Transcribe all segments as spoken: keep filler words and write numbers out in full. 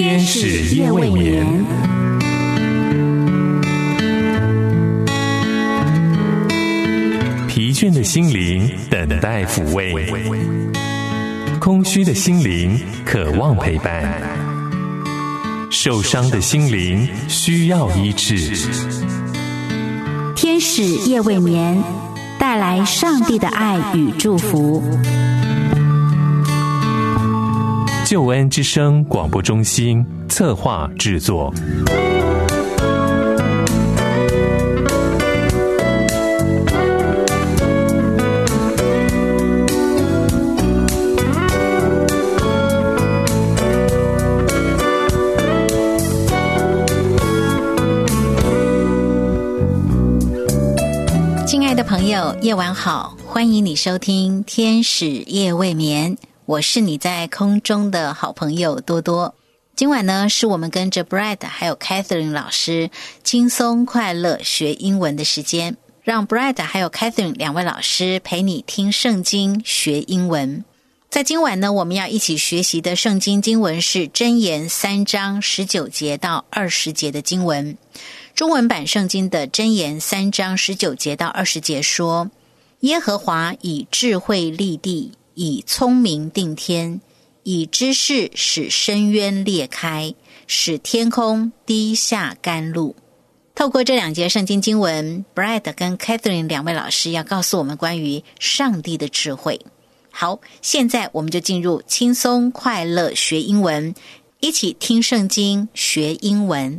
天使夜未眠。疲倦的心灵等待抚慰，空虚的心灵渴望陪伴，受伤的心灵需要医治。 天使夜未眠，带来上帝的爱与祝福。 救恩之声广播中心策划制作。 亲爱的朋友，夜晚好，欢迎你收听天使夜未眠，我是你在空中的好朋友多多。今晚呢，是我们跟着 Brad 还有 Catherine 老师轻松快乐学英文的时间，让 Brad 还有 Catherine 两位老师陪你听圣经学英文。在今晚呢，我们要一起学习的圣经经文是箴言三章十九节到二十节的经文。中文版圣经的箴言三章十九节到二十节说，耶和华以智慧立地，以聪明定天，以知识使深渊裂开，使天空滴下甘露。透过这两节圣经经文， Brad 跟 Catherine 两位老师要告诉我们关于上帝的智慧。好，现在我们就进入轻松快乐学英文，一起听圣经学英文。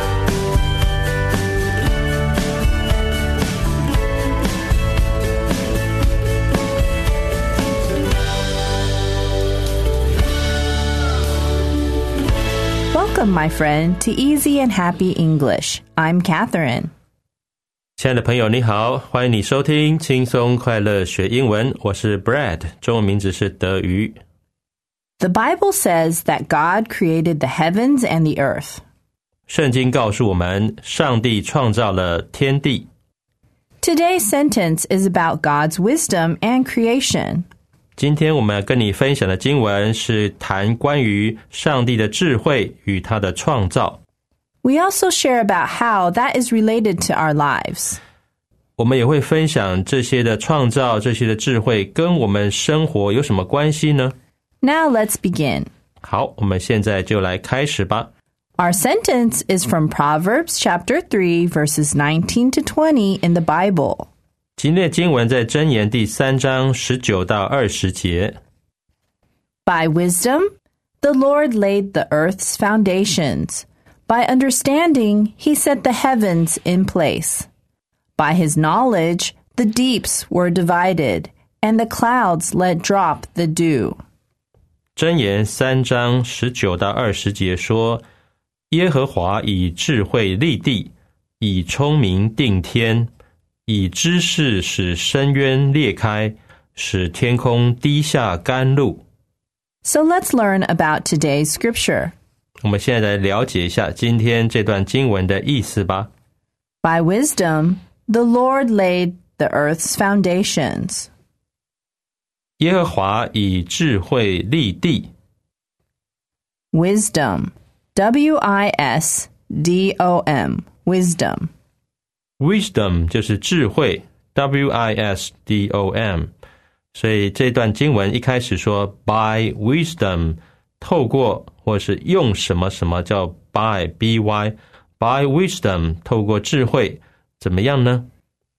Welcome, my friend, to Easy and Happy English. I'm Catherine. 亲爱的朋友你好，欢迎你收听轻松快乐学英文，我是 Brad， 中文名字是德瑜。 The Bible says that God created the heavens and the earth. 圣经告诉我们，上帝创造了天地。 Today's sentence is about God's wisdom and creation. 今天我们要跟你分享的经文是谈关于上帝的智慧与他的创造。 We also share about how that is related to our lives. 我们也会分享这些的创造，这些的智慧跟我们生活有什么关系呢？ Now let's begin. 好，我们现在就来开始吧。 Our sentence is from Proverbs chapter three, verses nineteen to twenty in the Bible. 今天的经文在箴言第三章十九到二十节。 By wisdom, the Lord laid the earth's foundations. By understanding, he set the heavens in place. By his knowledge, the deeps were divided, and the clouds let drop the dew. 箴言三章十九到二十节说，耶和华以智慧立地，以聪明定天，以知识使深渊裂开，使天空滴下甘露。 So let's learn about today's scripture. 我们现在来了解一下今天这段经文的意思吧。 By wisdom, the Lord laid the earth's foundations. 耶和华以智慧立地。 Wisdom, W I S D O M, wisdom. Wisdom 就是智慧 W I S D O M， 所以这段经文一开始说 by wisdom， 透过或是用什么什么叫 by B Y by wisdom， 透过智慧怎么样呢？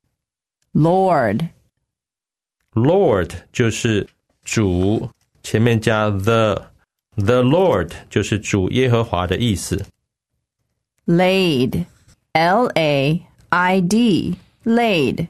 Lord Lord 就是主，前面加 the the Lord 就是主耶和华的意思。 Laid L A I D laid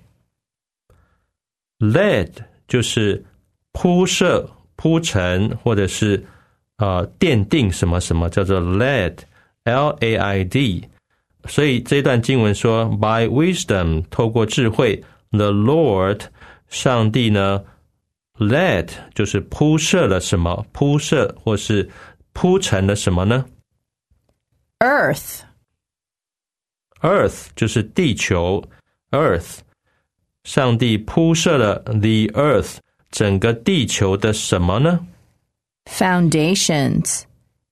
Laid 就是铺设铺陈或者是呃奠定什么什么，叫做 laid L A I D。 所以这段经文说 by wisdom 透过智慧， the Lord 上帝呢 laid 就是铺设了什么，铺设或是铺陈了什么呢？ Earth Earth 就是地球 Earth， 上帝铺设了 the earth 整个地球的什么呢？ Foundations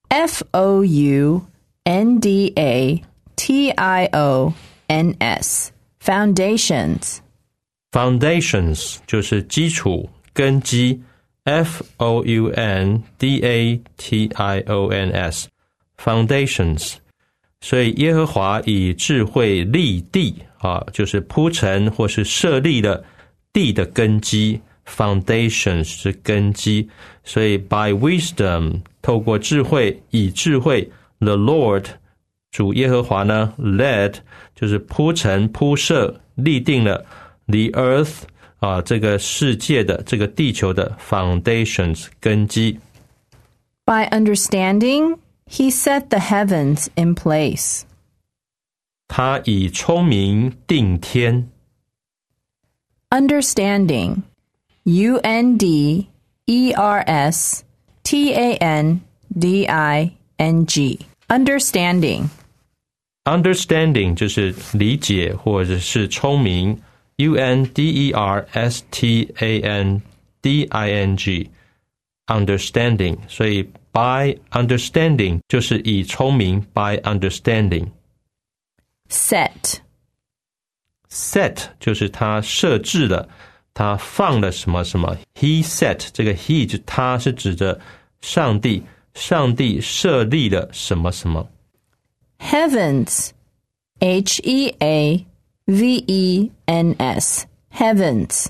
F O U N D A T I O N S Foundations Foundations 就是基础根基 F O U N D A T I O N S Foundations 所以耶和华以智慧立地啊，就是铺陈或是设立了地的根基 Foundations 是根基，所以 by wisdom 透过智慧，以智慧 the Lord 主耶和华呢 led 就是铺陈铺设立定了 the earth 啊这个世界的这个地球的 foundations 根基。 By understanding, he set the heavens in place. 他以聪明定天。 Understanding U N D E R S T A N D I N G Understanding Understanding 就是理解或者是聪明 U N D E R S T A N D I N G Understanding 所以 by understanding 就是以聪明 by understanding Set Set 就是他设置了他放了什么什么 He set 这个 He 就他是指着上帝上帝设立了什么什么 Heavens H E A V E N S Heavens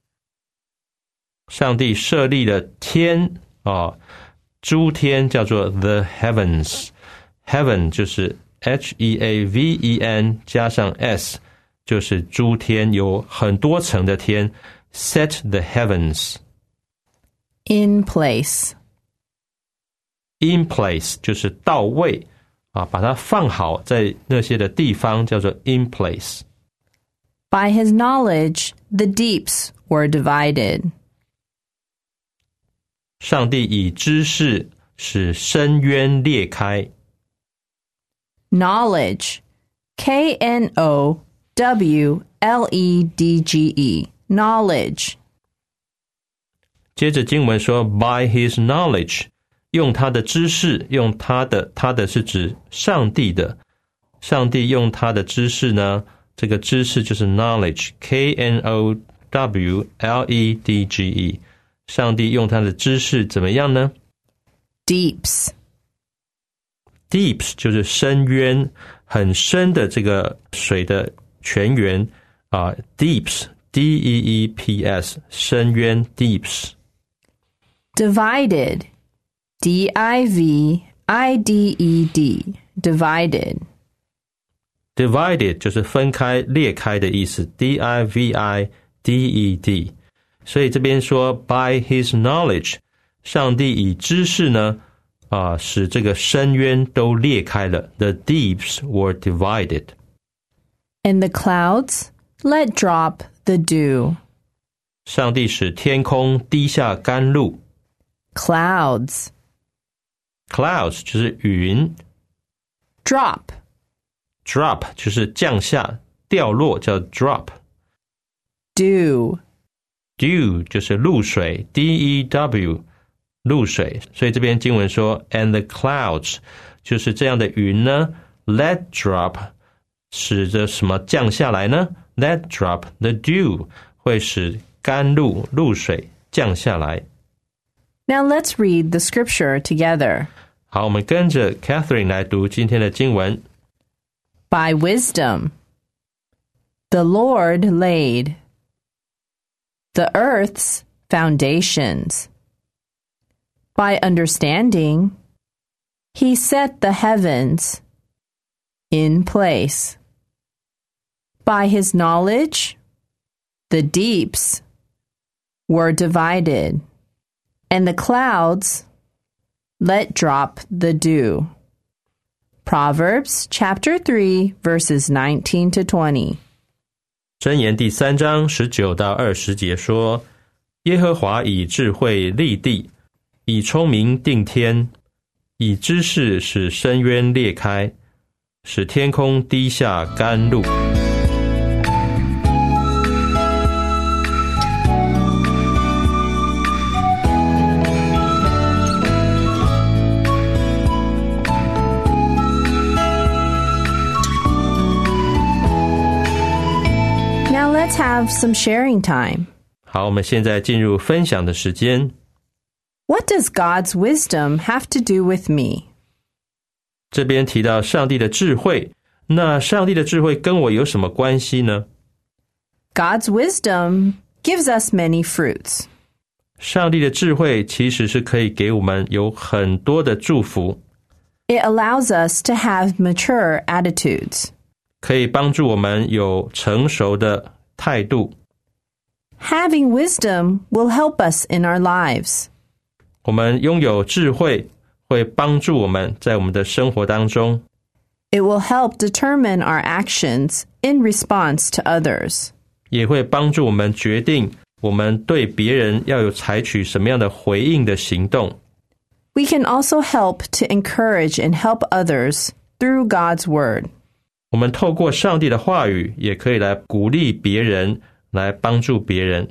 上帝设立了天啊，诸天叫做 the heavens Heaven 就是 H E A V E N 加上 S 就是诸天有很多层的天 Set the heavens In place In place 就是到位啊，把它放好在那些的地方叫做 in place By his knowledge, the deeps were divided. 上帝以知识使深渊裂开 Knowledge K N O W L E D G E Knowledge 接着经文说 by his knowledge 用他的知识用他的他的是指上帝的上帝用他的知识呢这个知识就是 knowledge K N O W L E D G E 上帝用他的知识怎么样呢 Deeps Deeps 就是深渊很深的这个水的泉源啊 Deeps D E E P S 深渊 Deeps Divided D I V I D E D Divided Divided 就是分开裂开的意思 D I V I D E D 所以这边说 by his knowledge 上帝以知识呢啊，使这个深渊都裂开了 The deeps were divided And the clouds let drop the dew 上帝使天空滴下甘露 Clouds Clouds 就是云 Drop Drop 就是降下掉落叫 drop Dew Dew 就是露水 D E W 露水所以这边经文说 And the clouds 就是这样的云呢 Let drop 使得什么降下来呢 Let drop the dew 会使甘露露水降下来 Now let's read the scripture together. 好我们跟着 Catherine 来读今天的经文 By wisdom, the Lord laid the earth's foundations. By understanding, he set the heavens in place. By his knowledge, the deeps were divided, and the clouds let drop the dew. Proverbs chapter three, verses nineteen to twenty. 箴言第三章十九到二十节说耶和华以智慧立地以聪明定天以知识使深渊裂开使天空滴下甘露 let's have some sharing time. 好，我们现在进入分享的时间。 What does God's wisdom have to do with me? 这边提到上帝的智慧，那上帝的智慧跟我有什么关系呢？ God's wisdom gives us many fruits. 上帝的智慧其实是可以给我们有很多的祝福。 It allows us to have mature attitudes. 可以帮助我们有成熟的态度。 Having wisdom will help us in our lives. 我们拥有智慧，会帮助我们在我们的生活当中。 It will help determine our actions in response to others. 也会帮助我们决定我们对别人要有采取什么样的回应的行动。 We can also help to encourage and help others through God's word. 我们透过上帝的话语，也可以来鼓励别人，来帮助别人。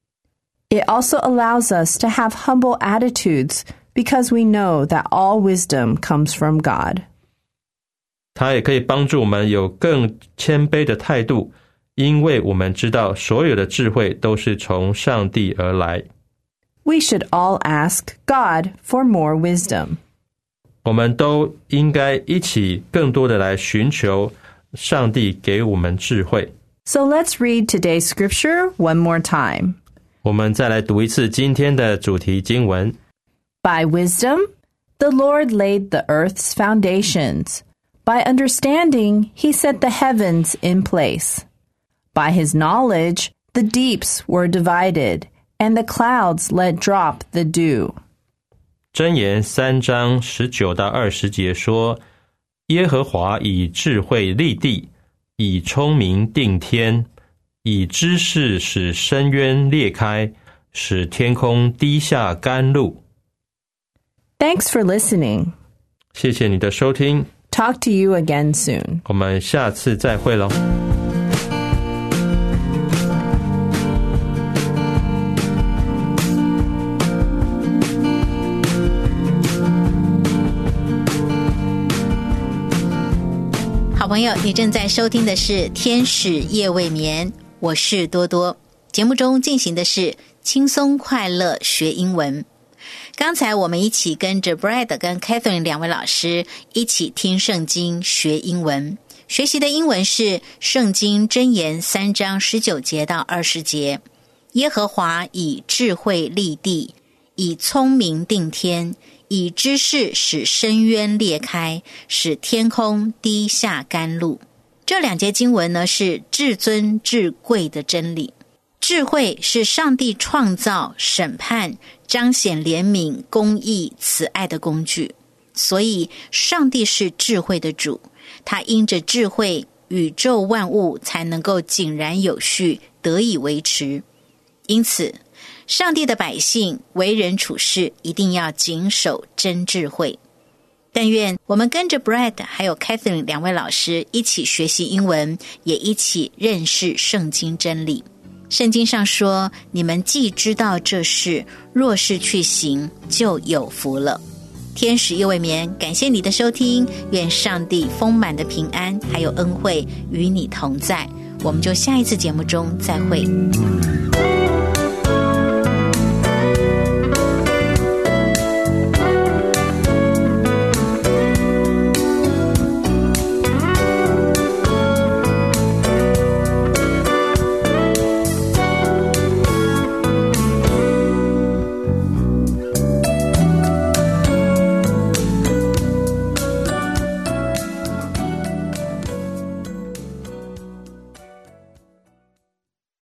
It also allows us to have humble attitudes because we know that all wisdom comes from God. 它也可以帮助我们有更谦卑的态度，因为我们知道所有的智慧都是从上帝而来。 We should all ask God for more wisdom. 我们都应该一起更多的来寻求上帝给我们智慧。 So let's read today's scripture one more time. 我们再来读一次今天的主题经文。 By wisdom, the Lord laid the earth's foundations. By understanding, he set the heavens in place. By his knowledge, the deeps were divided, and the clouds let drop the dew. 箴言三章十九到二十节说，耶和华以智慧立地，以聪明定天，以知识使深渊裂开，使天空滴下甘露。 Thanks for listening. 谢谢你的收听， Talk to you again soon. 我们下次再会咯。 好朋友，你正在收听的是天使夜未眠，我是多多。节目中进行的是轻松快乐学英文。刚才我们一起跟着 Brad 跟 Catherine 两位老师一起听圣经学英文，学习的英文是圣经箴言三章十九节到二十节。耶和华以智慧立地，以聪明定天，以知识使深渊裂开，使天空滴下甘露。这两节经文呢，是至尊至贵的真理。智慧是上帝创造、审判、彰显怜悯、公义、慈爱的工具。所以上帝是智慧的主，他因着智慧，宇宙万物才能够井然有序，得以维持。因此上帝的百姓为人处事一定要谨守真智慧。但愿我们跟着 Brad 还有 Catherine 两位老师一起学习英文，也一起认识圣经真理。圣经上说，你们既知道这事，若是去行，就有福了。天使夜未眠，感谢你的收听，愿上帝丰满的平安还有恩惠与你同在。我们就下一次节目中再会。